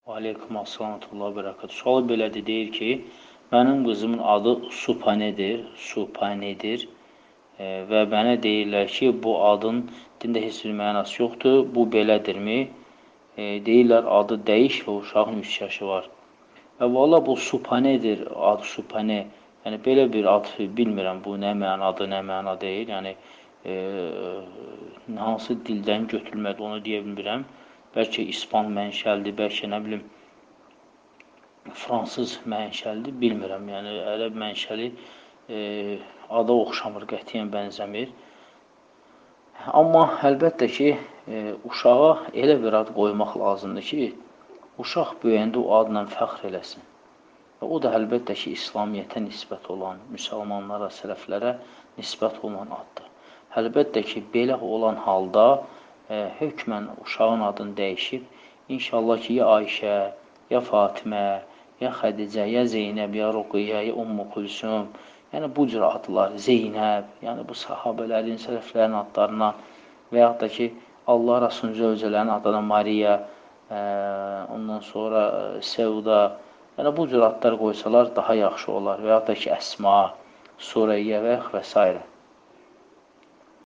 Aleykum assalamətullah bərəkət. Sual belədir, deyir ki, mənim qızımın adı Supanedir və mənə deyirlər ki, bu adın dində heç bir mənası yoxdur, bu belədirmi? Deyirlər, adı dəyiş və uşağın 3 yaşı var. Və valla bu Supanedir, adı Supane, yəni belə bir ad bilmirəm, bu nə mənadır, nə məna deyil, yəni hansı dildən götürülmədi, onu deyə bilmirəm. Bəlkə İspan mənşəlidir, bəlkə nə bilim, fransız mənşəlidir, bilmirəm. Yəni, ərəb mənşəli ada oxşamır, qətiyyən bənzəmir. Amma əlbəttə ki, uşağa elə bir ad qoymaq lazımdır ki, uşaq böyüyəndə o adla fəxr eləsin. Və o da əlbəttə ki, İslamiyyətə nisbət olan, müsəlmanlara, sələflərə nisbət olan addır. Əlbəttə ki, belə olan halda hökmən uşağın adını dəyişir. İnşallah ki, ya Ayşə, ya Fatimə, ya Xədicə, ya Zeynəb, ya Ruqiyyə, ya Ummu Kulsum, yəni bu cür adlar, Zeynəb, yəni bu sahabələrin, sələflərin adlarına və yaxud da ki, Allah Rasulun zövcələrin adına Mariya, ondan sonra Sevda, yəni bu cür adlar qoysalar daha yaxşı olar və yaxud da ki, Əsma, Sureyyə və s.